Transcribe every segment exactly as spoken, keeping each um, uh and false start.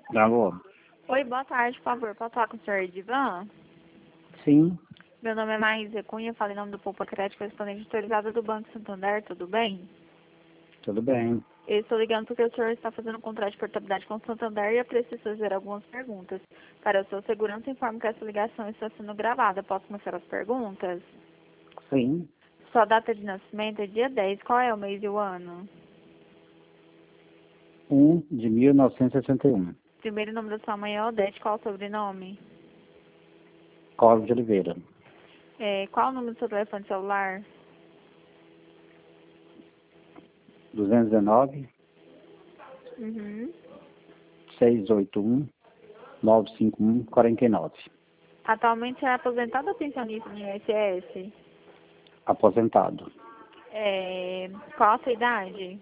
Alô? Oi, boa tarde, por favor. Posso falar com o senhor Edivan? Sim, Meu nome é Maísa Cunha, falei em nome do Poupa Crédito, correspondente autorizado do Banco Santander, tudo bem? tudo bem. Eu estou ligando porque o senhor está fazendo um contrato de portabilidade com o Santander e eu preciso fazer algumas perguntas. Para a sua segurança, informo que essa ligação está sendo gravada. Posso começar as perguntas? Sim, Sua data de nascimento é dia dez. Qual é o mês e o ano? um de mil novecentos e sessenta e um. Primeiro nome da sua mãe é Odete. Qual o sobrenome? Cláudio de Oliveira. É, qual o número do seu telefone celular? duzentos e dezenove, Uhum. seiscentos e oitenta e um, novecentos e cinquenta e um, quarenta e nove. Atualmente é aposentado ou pensionista no I N S S? Aposentado. É, qual a sua idade?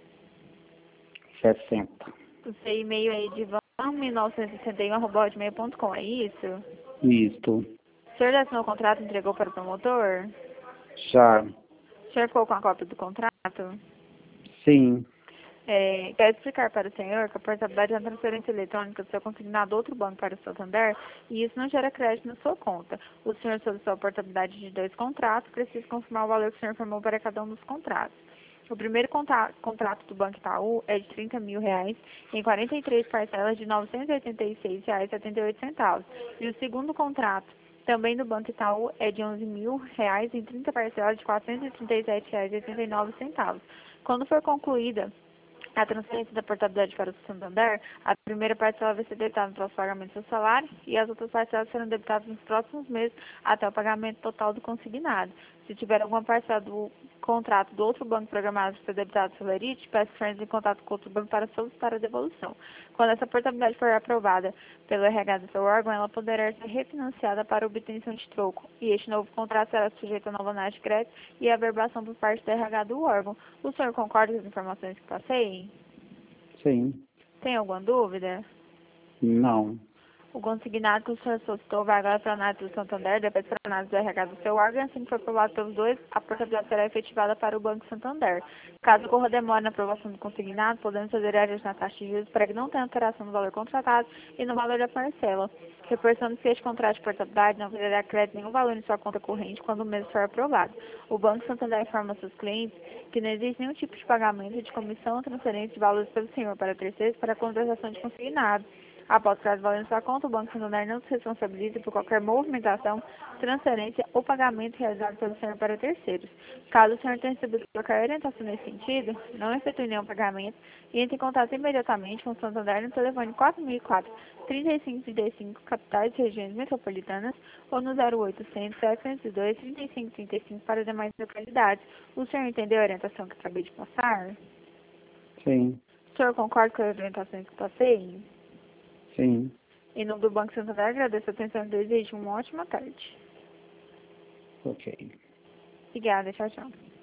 sessenta. O seu e-mail é edivan mil novecentos e sessenta e um arroba hotmail ponto com, é isso? Isto. O senhor já assinou o contrato e entregou para o promotor? Já. O senhor ficou com a cópia do contrato? Sim, É, quero explicar para o senhor que a portabilidade é uma transferência eletrônica do seu consignado a outro banco para o Santander e isso não gera crédito na sua conta. O senhor solicitou a portabilidade de dois contratos, precisa confirmar o valor que o senhor informou para cada um dos contratos. O primeiro conta- contrato do Banco Itaú é de trinta mil reais em quarenta e três parcelas de novecentos e oitenta e seis reais e setenta e oito centavos. E o segundo contrato, também do Banco Itaú, é de onze mil reais em trinta parcelas de quatrocentos e trinta e sete reais e oitenta e nove centavos. Quando for concluída a transferência da portabilidade para o Santander, a primeira parcela vai ser debitada no próximo pagamento do seu salário e as outras parcelas serão debitadas nos próximos meses até o pagamento total do consignado. Se tiver alguma parcela do contrato do outro banco programado para ser debitado pelo Lerite, peço que entre em contato com outro banco para solicitar a devolução. Quando essa portabilidade for aprovada pelo R H do seu órgão, ela poderá ser refinanciada para obtenção de troco, e este novo contrato será sujeito a nova análise de crédito e a averbação por parte do R H do órgão. O senhor concorda com as informações que passei? sim. Tem alguma dúvida? Não. O consignado que o senhor solicitou vai agora para a análise do Santander, depois para a análise do R H do seu órgão, assim que for aprovado pelos dois, a portabilidade será efetivada para o Banco Santander. Caso ocorra demora na aprovação do consignado, podemos fazer áreas na taxa de juros para que não tenha alteração no valor contratado e no valor da parcela. Reforçando que este contrato de portabilidade não poderá crédito nenhum valor em sua conta corrente quando o mesmo for aprovado. O Banco Santander informa seus clientes que não existe nenhum tipo de pagamento de comissão ou transferência de valores pelo senhor para terceiros para a contratação de consignado. Após o caso valendo sua conta, o Banco Santander não se responsabiliza por qualquer movimentação, transferência ou pagamento realizado pelo senhor para terceiros. Caso o senhor tenha recebido qualquer orientação nesse sentido, não efetue nenhum pagamento e entre em contato imediatamente com o Santander no telefone quatro mil e quatro, trinta e cinco trinta e cinco, capitais e regiões metropolitanas, ou no zero oitocentos, setecentos e dois, trinta e cinco trinta e cinco para demais localidades. O senhor entendeu a orientação que acabei de passar? Sim, O senhor concorda com as orientações que passei? sim. Em nome do Banco Santander, agradeço a atenção e desejo uma ótima tarde. Ok. Obrigada, tchau, tchau.